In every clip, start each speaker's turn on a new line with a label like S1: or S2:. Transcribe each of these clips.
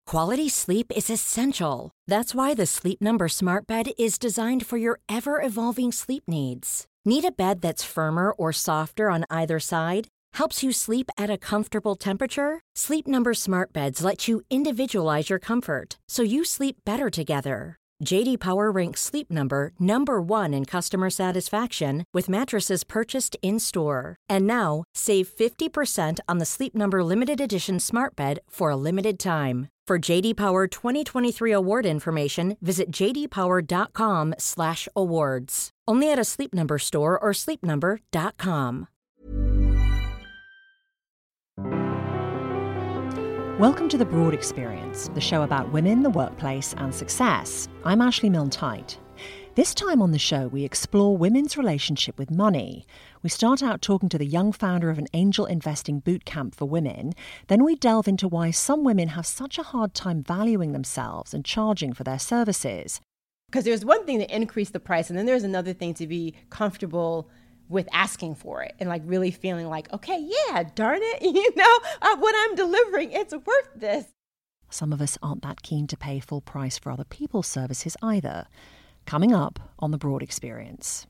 S1: Quality sleep is essential. That's why the Sleep Number Smart Bed is designed for your ever-evolving sleep needs. Need a bed that's firmer or softer on either side? Helps you sleep at a comfortable temperature? Sleep Number Smart Beds let you individualize your comfort, so you sleep better together. J.D. Power ranks Sleep Number number 1 in customer satisfaction with mattresses purchased in-store. And now, save 50% on the Sleep Number Limited Edition Smart Bed for a limited time. For J.D. Power 2023 award information, visit jdpower.com/awards. Only at a Sleep Number store or sleepnumber.com.
S2: Welcome to The Broad Experience, the show about women, the workplace and success. I'm Ashley Milne-Tyte. This time on the show, we explore women's relationship with money. We start out talking to the young founder of an angel investing boot camp for women. Then we delve into why some women have such a hard time valuing themselves and charging for their services.
S3: Because there's one thing to increase the price, and then there's another thing to be comfortable with asking for it and like really feeling like, okay, yeah, darn it, what I'm delivering, it's worth this.
S2: Some of us aren't that keen to pay full price for other people's services either. Coming up on The Broad Experience.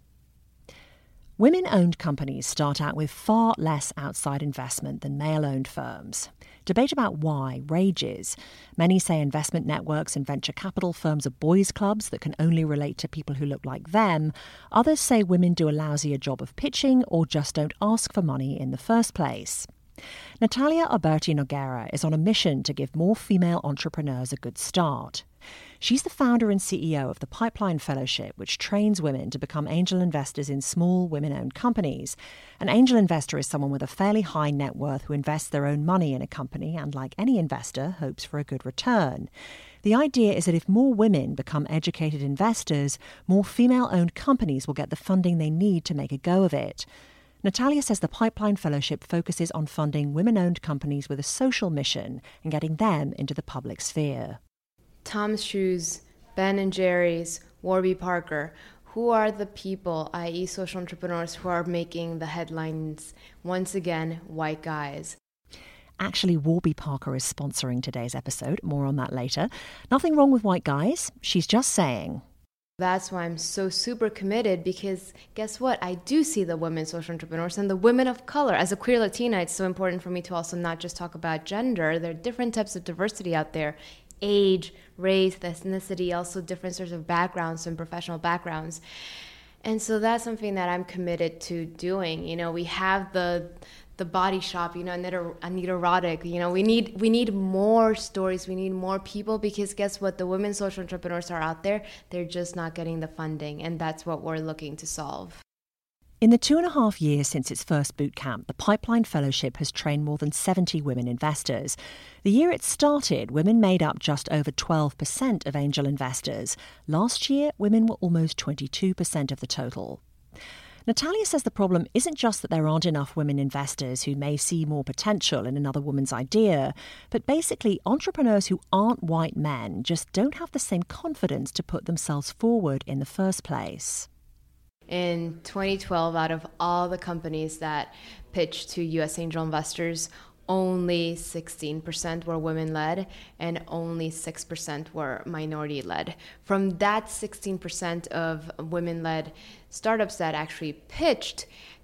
S2: Women-owned companies start out with far less outside investment than male-owned firms. Debate about why rages. Many say investment networks and venture capital firms are boys' clubs that can only relate to people who look like them. Others say women do a lousier job of pitching or just don't ask for money in the first place. Natalia Alberti Noguera is on a mission to give more female entrepreneurs a good start. She's the founder and CEO of the Pipeline Fellowship, which trains women to become angel investors in small women-owned companies. An angel investor is someone with a fairly high net worth who invests their own money in a company and, like any investor, hopes for a good return. The idea is that if more women become educated investors, more female-owned companies will get the funding they need to make a go of it. Natalia says the Pipeline Fellowship focuses on funding women-owned companies with a social mission and getting them into the public sphere.
S4: Tom's Shoes, Ben & Jerry's, Warby Parker, who are the people, i.e. social entrepreneurs, who are making the headlines? Once again, white guys.
S2: Actually, Warby Parker is sponsoring today's episode. More on that later. Nothing wrong with white guys. She's just saying.
S4: That's why I'm so super committed, because guess what? I do see the women social entrepreneurs and the women of color. As a queer Latina, it's so important for me to also not just talk about gender. There are different types of diversity out there. Age, race, ethnicity, also different sorts of backgrounds and professional backgrounds. And so that's something that I'm committed to doing. We have the Body Shop, Anita Roddick. We need more stories. We need more people, because guess what? The women social entrepreneurs are out there. They're just not getting the funding, and that's what we're looking to solve.
S2: In the 2.5 years since its first boot camp, the Pipeline Fellowship has trained more than 70 women investors. The year it started, women made up just over 12% of angel investors. Last year, women were almost 22% of the total. Natalia says the problem isn't just that there aren't enough women investors who may see more potential in another woman's idea, but basically entrepreneurs who aren't white men just don't have the same confidence to put themselves forward in the first place.
S4: In 2012, out of all the companies that pitched to U.S. angel investors, only 16% were women-led and only 6% were minority-led. From that 16% of women-led startups that actually pitched,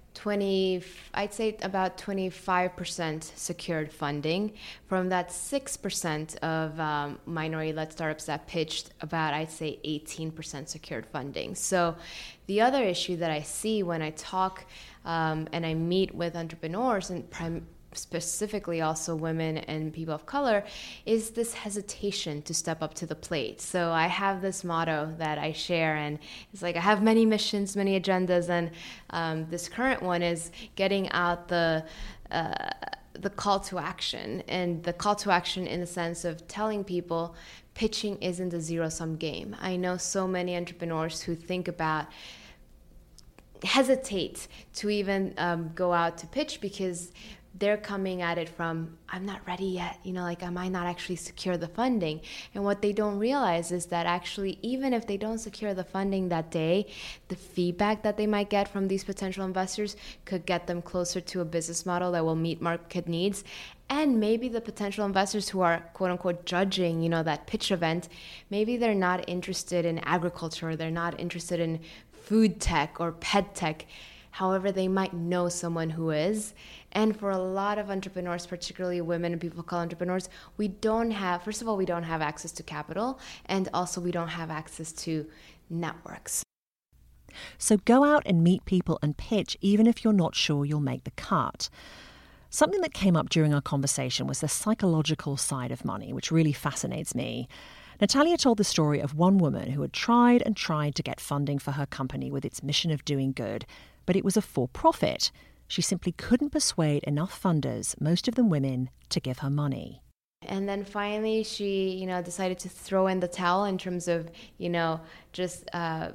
S4: I'd say about 25% secured funding. From that 6% of minority-led startups that pitched, about, I'd say, 18% secured funding. So the other issue that I see when I talk and I meet with entrepreneurs, and specifically also women and people of color, is this hesitation to step up to the plate. So I have this motto that I share, and it's like I have many missions, many agendas, and this current one is getting out the call to action, and the call to action in the sense of telling people pitching isn't a zero-sum game. I know so many entrepreneurs who hesitate to even go out to pitch because they're coming at it from, I'm not ready yet, I might not actually secure the funding. And what they don't realize is that actually, even if they don't secure the funding that day, the feedback that they might get from these potential investors could get them closer to a business model that will meet market needs. And maybe the potential investors who are quote unquote judging, you know, that pitch event, maybe they're not interested in agriculture, they're not interested in food tech or pet tech. However, they might know someone who is. And for a lot of entrepreneurs, particularly women and people called entrepreneurs, we don't have, first of all, we don't have access to capital, and also we don't have access to networks.
S2: So go out and meet people and pitch, even if you're not sure you'll make the cut. Something that came up during our conversation was the psychological side of money, which really fascinates me. Natalia told the story of one woman who had tried and tried to get funding for her company with its mission of doing good, but it was a for-profit. She simply couldn't persuade enough funders, most of them women, to give her money.
S4: And then finally she, you know, decided to throw in the towel in terms of, you know, just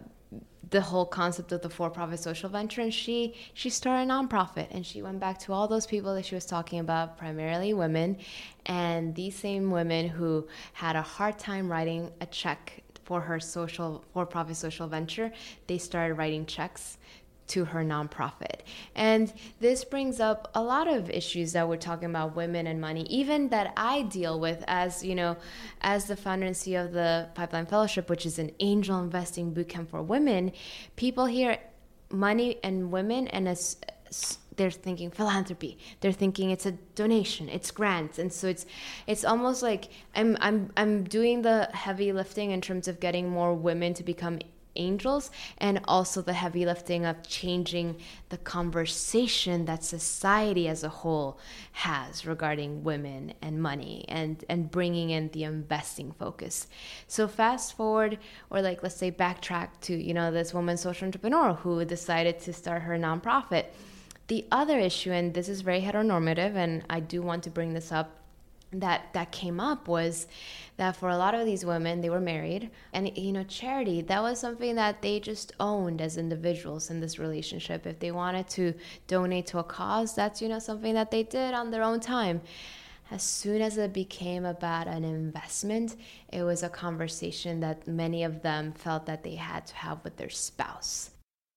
S4: the whole concept of the for-profit social venture. And she started a nonprofit, and she went back to all those people that she was talking about, primarily women. And these same women who had a hard time writing a check for her for-profit social venture, they started writing checks to her nonprofit. And this brings up a lot of issues that we're talking about, women and money, even that I deal with as, you know, as the founder and CEO of the Pipeline Fellowship, which is an angel investing bootcamp for women. People hear money and women, and they're thinking philanthropy. They're thinking it's a donation, it's grants, and so it's almost like I'm doing the heavy lifting in terms of getting more women to become angels, and also the heavy lifting of changing the conversation that society as a whole has regarding women and money, and bringing in the investing focus. So fast forward, or like let's say backtrack to, you know, this woman social entrepreneur who decided to start her nonprofit. The other issue, and this is very heteronormative, and I do want to bring this up, that came up was that for a lot of these women, they were married, and, you know, charity, that was something that they just owned as individuals in this relationship. If they wanted to donate to a cause, that's, you know, something that they did on their own time. As soon as it became about an investment, it was a conversation that many of them felt that they had to have with their spouse.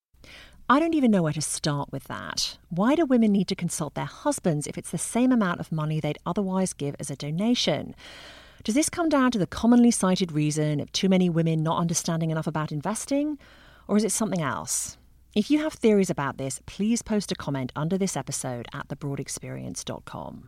S2: I don't even know where to start with that. Why do women need to consult their husbands if it's the same amount of money they'd otherwise give as a donation? Does this come down to the commonly cited reason of too many women not understanding enough about investing? Or is it something else? If you have theories about this, please post a comment under this episode at thebroadexperience.com.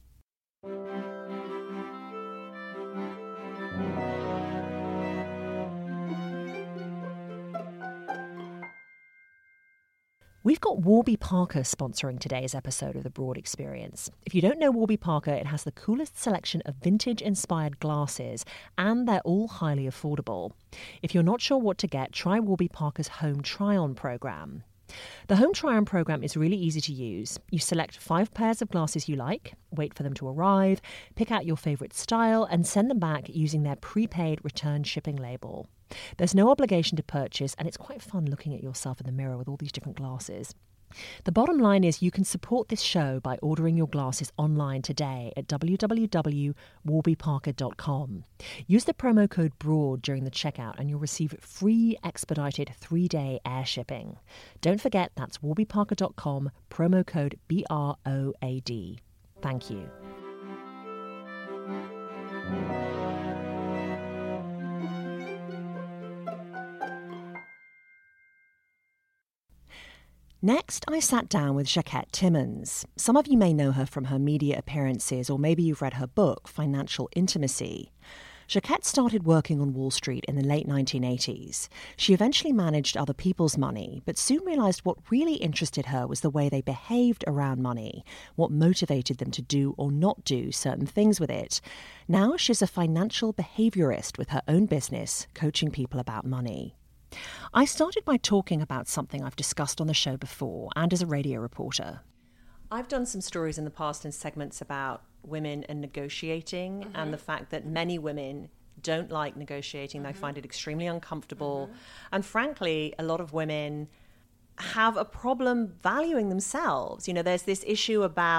S2: We've got Warby Parker sponsoring today's episode of The Broad Experience. If you don't know Warby Parker, it has the coolest selection of vintage-inspired glasses, and they're all highly affordable. If you're not sure what to get, try Warby Parker's Home Try-On program. The Home Try-On program is really easy to use. You select 5 pairs of glasses you like, wait for them to arrive, pick out your favourite style, and send them back using their prepaid return shipping label. There's no obligation to purchase, and it's quite fun looking at yourself in the mirror with all these different glasses. The bottom line is you can support this show by ordering your glasses online today at www.warbyparker.com. Use the promo code BROAD during the checkout and you'll receive free expedited 3-day air shipping. Don't forget, that's warbyparker.com, promo code BROAD. Thank you. Next, I sat down with Jacquette Timmons. Some of you may know her from her media appearances, or maybe you've read her book, Financial Intimacy. Jacquette started working on Wall Street in the late 1980s. She eventually managed other people's money, but soon realized what really interested her was the way they behaved around money, what motivated them to do or not do certain things with it. Now she's a financial behaviorist with her own business, coaching people about money. I started by talking about something I've discussed on the show before and as a radio reporter. I've done some stories in the past in segments about women and negotiating and the fact that many women don't like negotiating. They find it extremely uncomfortable. And frankly, a lot of women have a problem valuing themselves. You know, there's this issue about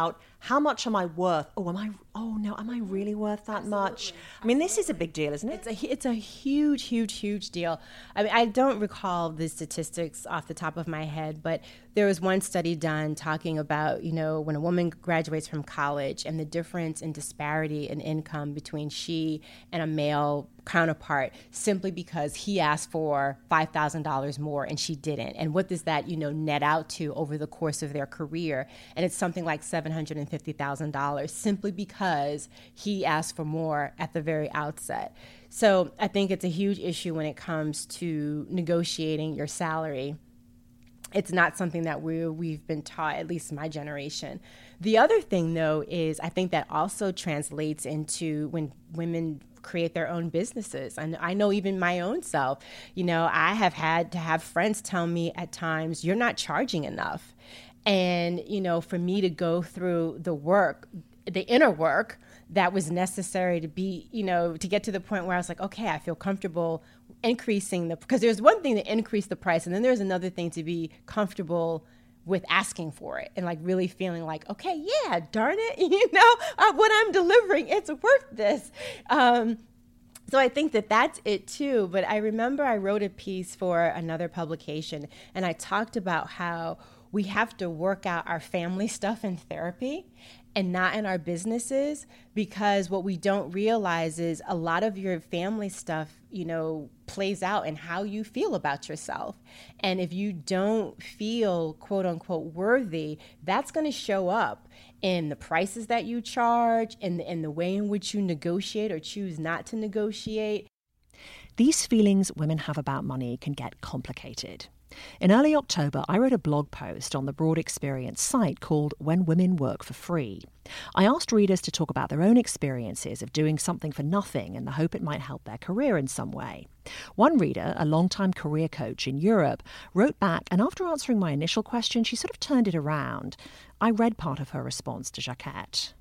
S2: how much am I worth? Am I really worth that much? I mean, this is a big deal, isn't it?
S3: It's a huge, huge, huge deal. I mean, I don't recall the statistics off the top of my head, but there was one study done talking about, when a woman graduates from college and the difference in disparity in income between she and a male counterpart simply because he asked for $5,000 more and she didn't. And what does that, net out to over the course of their career? And it's something like $750,000 simply because he asked for more at the very outset. So I think it's a huge issue when it comes to negotiating your salary. It's not something that we've been taught, at least my generation. The other thing, though, is I think that also translates into when women create their own businesses. And I know even my own self, I have had to have friends tell me at times, you're not charging enough. And, for me to go through the inner work that was necessary to be, to get to the point where I was like, okay, I feel comfortable increasing because there's one thing to increase the price, and then there's another thing to be comfortable with asking for it and like really feeling like, okay, yeah, darn it, what I'm delivering, it's worth this. So I think that that's it too. But I remember I wrote a piece for another publication and I talked about how we have to work out our family stuff in therapy and not in our businesses, because what we don't realize is a lot of your family stuff, plays out in how you feel about yourself. And if you don't feel quote unquote worthy, that's going to show up in the prices that you charge, in the way in which you negotiate or choose not to negotiate.
S2: These feelings women have about money can get complicated. In early October, I wrote a blog post on the Broad Experience site called When Women Work for Free. I asked readers to talk about their own experiences of doing something for nothing in the hope it might help their career in some way. One reader, a longtime career coach in Europe, wrote back, and after answering my initial question, she sort of turned it around. I read part of her response to Jacquette.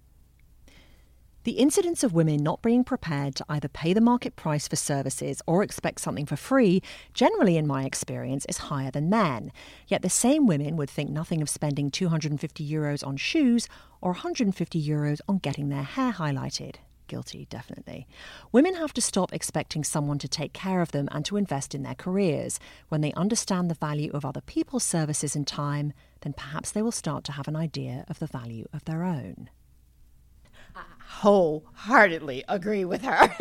S2: The incidence of women not being prepared to either pay the market price for services or expect something for free, generally in my experience, is higher than men. Yet the same women would think nothing of spending €250 on shoes or €150 on getting their hair highlighted. Guilty, definitely. Women have to stop expecting someone to take care of them and to invest in their careers. When they understand the value of other people's services and time, then perhaps they will start to have an idea of the value of their own.
S3: Wholeheartedly agree with her.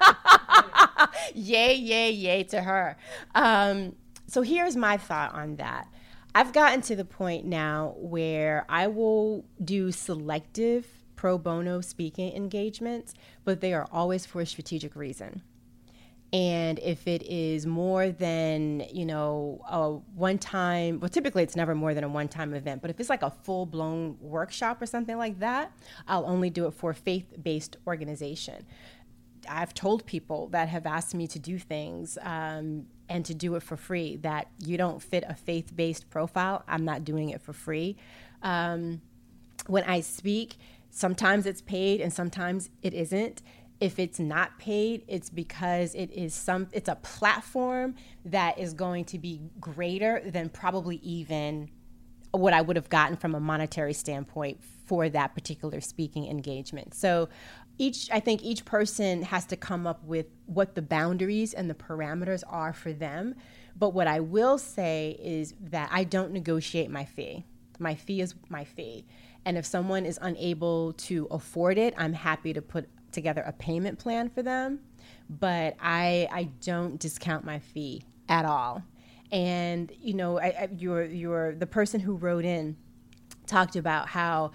S3: Yay to her. So here's my thought on that. I've gotten to the point now where I will do selective pro bono speaking engagements, but they are always for a strategic reason. And if it is more than, a one-time, well, typically it's never more than a one-time event, but if it's like a full-blown workshop or something like that, I'll only do it for a faith-based organization. I've told people that have asked me to do things and to do it for free that you don't fit a faith-based profile. I'm not doing it for free. When I speak, sometimes it's paid and sometimes it isn't. If it's not paid, it's because it's a platform that is going to be greater than probably even what I would have gotten from a monetary standpoint for that particular speaking engagement. So I think each person has to come up with what the boundaries and the parameters are for them. But what I will say is that I don't negotiate my fee. My fee is my fee. And if someone is unable to afford it, I'm happy to put together a payment plan for them, but I don't discount my fee at all. And the person who wrote in talked about how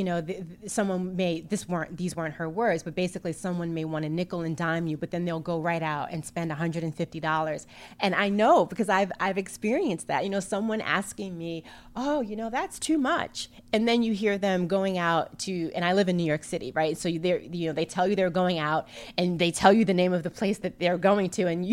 S3: these weren't her words, but basically someone may want to nickel and dime you, but then they'll go right out and spend $150. And I know because I've experienced that. Someone asking me, oh, that's too much, and then you hear them going out to, and I live in New York City, right? So they tell you they're going out, and they tell you the name of the place that they're going to, and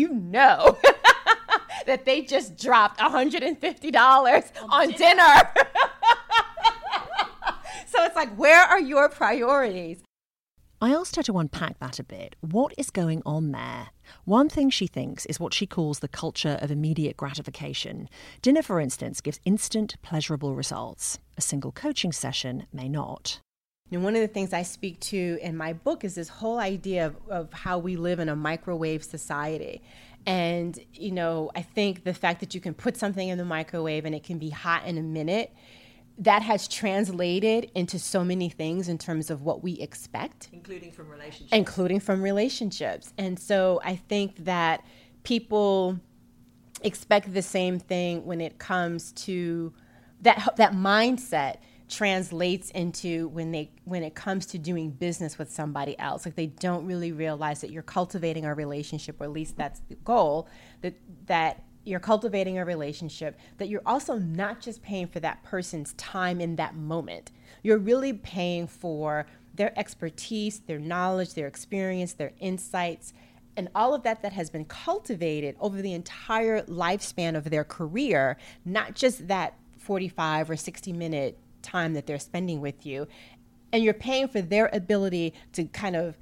S3: that they just dropped $150 on dinner. So it's like, where are your priorities?
S2: I asked her to unpack that a bit. What is going on there? One thing she thinks is what she calls the culture of immediate gratification. Dinner, for instance, gives instant, pleasurable results. A single coaching session may not.
S3: And one of the things I speak to in my book is this whole idea of how we live in a microwave society. And, I think the fact that you can put something in the microwave and it can be hot in a minute, that has translated into so many things in terms of what we expect.
S2: Including from relationships.
S3: And so I think that people expect the same thing when it comes to that mindset translates into when it comes to doing business with somebody else. Like, they don't really realize that you're cultivating a relationship, or at least that's the goal, that you're cultivating a relationship, that you're also not just paying for that person's time in that moment. You're really paying for their expertise, their knowledge, their experience, their insights, and all of that has been cultivated over the entire lifespan of their career, not just that 45 or 60-minute time that they're spending with you. And you're paying for their ability to kind of,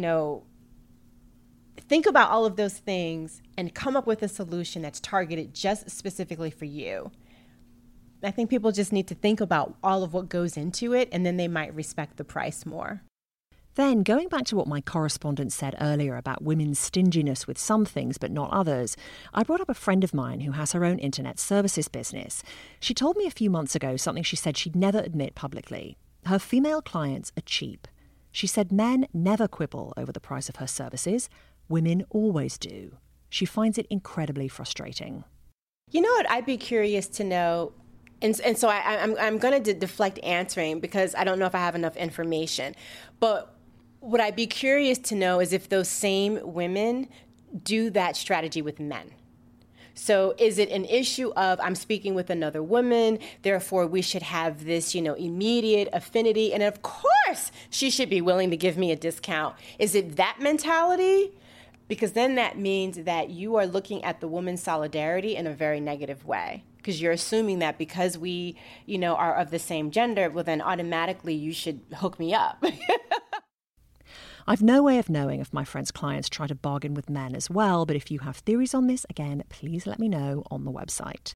S3: think about all of those things and come up with a solution that's targeted just specifically for you. I think people just need to think about all of what goes into it, and then they might respect the price more.
S2: Then, going back to what my correspondent said earlier about women's stinginess with some things but not others, I brought up a friend of mine who has her own internet services business. She told me a few months ago something she said she'd never admit publicly. Her female clients are cheap. She said men never quibble over the price of her services. Women always do. She finds it incredibly frustrating.
S3: You know what I'd be curious to know, and so I'm going to deflect answering because I don't know if I have enough information, but what I'd be curious to know is if those same women do that strategy with men. So is it an issue of I'm speaking with another woman, therefore we should have this, immediate affinity, and of course she should be willing to give me a discount. Is it that mentality? Because then that means that you are looking at the woman's solidarity in a very negative way. Because you're assuming that because we, are of the same gender, well then automatically you should hook me up.
S2: I've no way of knowing if my friends' clients try to bargain with men as well, but if you have theories on this, again, please let me know on the website.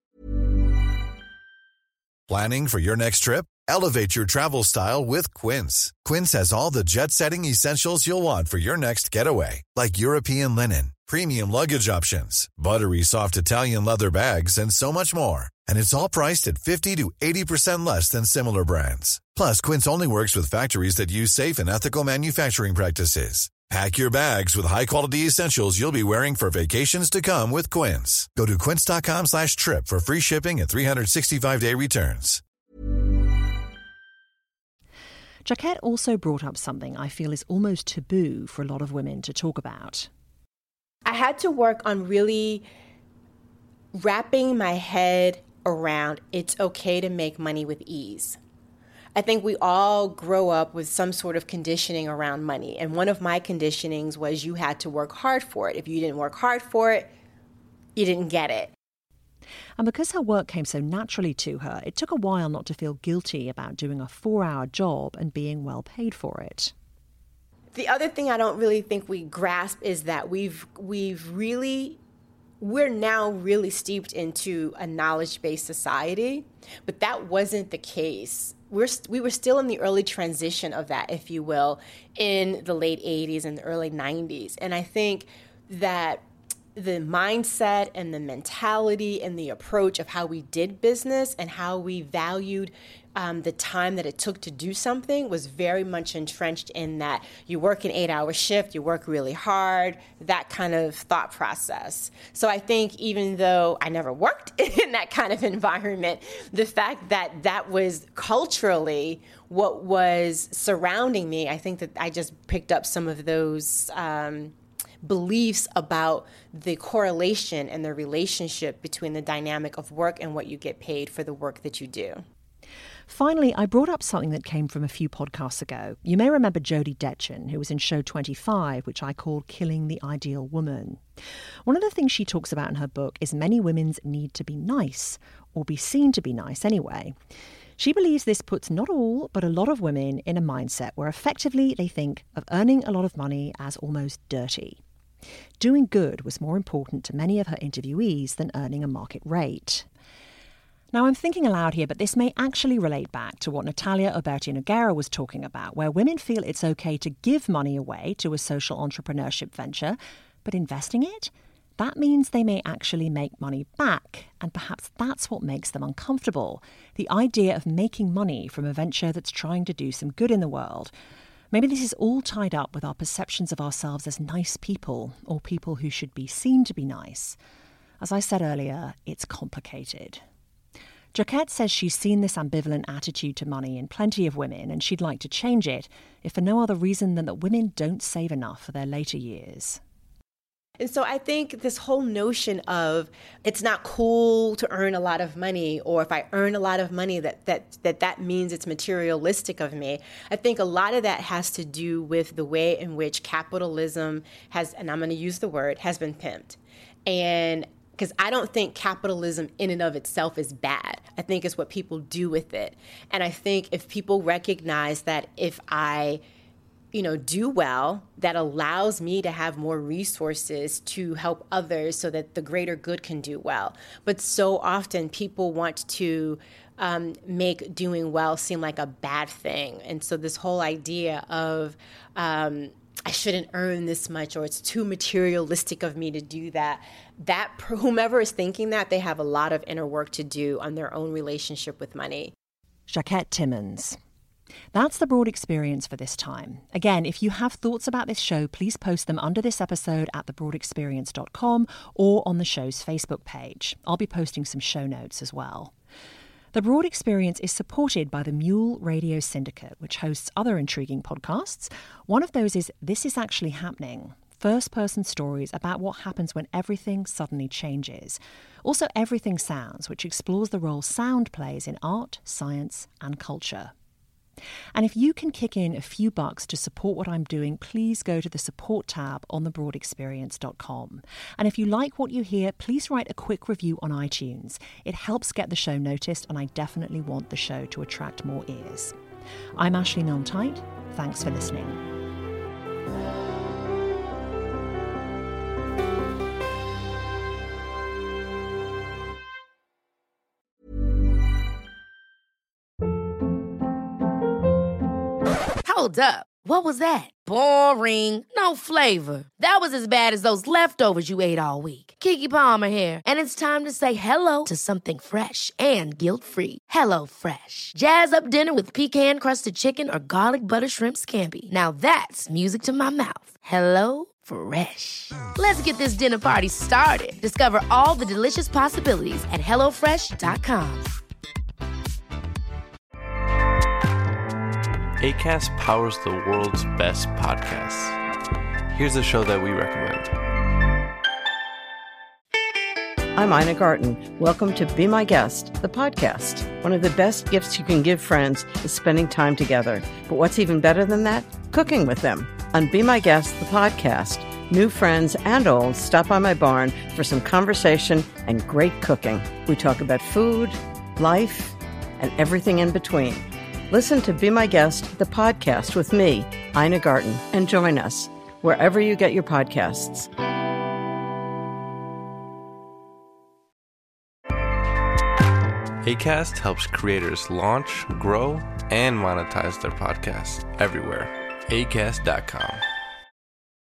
S5: Planning for your next trip? Elevate your travel style with Quince. Quince has all the jet-setting essentials you'll want for your next getaway, like European linen, premium luggage options, buttery soft Italian leather bags, and so much more. And it's all priced at 50 to 80% less than similar brands. Plus, Quince only works with factories that use safe and ethical manufacturing practices. Pack your bags with high-quality essentials you'll be wearing for vacations to come with Quince. Go to quince.com/trip for free shipping and 365-day returns.
S2: Jaquette also brought up something I feel is almost taboo for a lot of women to talk about.
S3: I had to work on really wrapping my head around it's okay to make money with ease. I think we all grow up with some sort of conditioning around money. And one of my conditionings was you had to work hard for it. If you didn't work hard for it, you didn't get it.
S2: And because her work came so naturally to her, it took a while not to feel guilty about doing a 4-hour job and being well paid for it.
S3: The other thing I don't really think we grasp is that we're now really steeped into a knowledge-based society, but that wasn't the case. We were still in the early transition of that, if you will, in the late 80s and the early 90s. And I think that the mindset and the mentality and the approach of how we did business and how we valued the time that it took to do something was very much entrenched in that you work an 8-hour shift, you work really hard, that kind of thought process. So I think even though I never worked in that kind of environment, the fact that that was culturally what was surrounding me, I think that I just picked up some of those beliefs about the correlation and the relationship between the dynamic of work and what you get paid for the work that you do.
S2: Finally, I brought up something that came from a few podcasts ago. You may remember Jodie Detchen, who was in show 25, which I called Killing the Ideal Woman. One of the things she talks about in her book is many women's need to be nice, or be seen to be nice anyway. She believes this puts not all, but a lot of women in a mindset where effectively they think of earning a lot of money as almost dirty. Doing good was more important to many of her interviewees than earning a market rate. Now, I'm thinking aloud here, but this may actually relate back to what Natalia Oberti-Noguera was talking about, where women feel it's okay to give money away to a social entrepreneurship venture, but investing it? That means they may actually make money back, and perhaps that's what makes them uncomfortable. The idea of making money from a venture that's trying to do some good in the world. Maybe this is all tied up with our perceptions of ourselves as nice people, or people who should be seen to be nice. As I said earlier, it's complicated. Jaquette says she's seen this ambivalent attitude to money in plenty of women, and she'd like to change it, if for no other reason than that women don't save enough for their later years.
S3: And so I think this whole notion of it's not cool to earn a lot of money, or if I earn a lot of money, that means it's materialistic of me. I think a lot of that has to do with the way in which capitalism has, and I'm going to use the word, has been pimped. And because I don't think capitalism in and of itself is bad. I think it's what people do with it. And I think if people recognize that if I do well, that allows me to have more resources to help others so that the greater good can do well. But so often people want to make doing well seem like a bad thing. And so this whole idea of I shouldn't earn this much, or it's too materialistic of me to do that, whomever is thinking that, they have a lot of inner work to do on their own relationship with money.
S2: Jaquette Timmons. That's the Broad Experience for this time. Again, if you have thoughts about this show, please post them under this episode at thebroadexperience.com or on the show's Facebook page. I'll be posting some show notes as well. The Broad Experience is supported by the Mule Radio Syndicate, which hosts other intriguing podcasts. One of those is This Is Actually Happening, first-person stories about what happens when everything suddenly changes. Also, Everything Sounds, which explores the role sound plays in art, science, and culture. And if you can kick in a few bucks to support what I'm doing, please go to the support tab on thebroadexperience.com. And if you like what you hear, please write a quick review on iTunes. It helps get the show noticed, and I definitely want the show to attract more ears. I'm Ashley Milne-Tyte. Thanks for listening.
S6: Hold up. What was that? Boring. No flavor. That was as bad as those leftovers you ate all week. Keke Palmer here. And it's time to say hello to something fresh and guilt-free. HelloFresh. Jazz up dinner with pecan-crusted chicken or garlic butter shrimp scampi. Now that's music to my mouth. HelloFresh. Let's get this dinner party started. Discover all the delicious possibilities at HelloFresh.com.
S7: Acast powers the world's best podcasts. Here's a show that we recommend.
S8: I'm Ina Garten. Welcome to Be My Guest, the podcast. One of the best gifts you can give friends is spending time together. But what's even better than that? Cooking with them. On Be My Guest, the podcast, new friends and old stop by my barn for some conversation and great cooking. We talk about food, life, and everything in between. Listen to Be My Guest, the podcast with me, Ina Garten, and join us wherever you get your podcasts.
S7: Acast helps creators launch, grow, and monetize their podcasts everywhere. Acast.com.